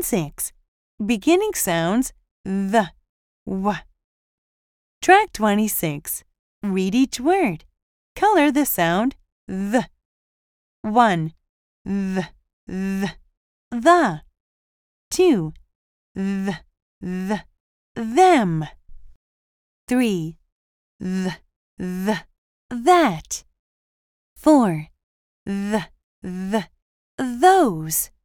6. Beginning sounds the, w. Track 26. Read each word. Color the sound the. 1. The. 2. Them. 3. That. 4. Those.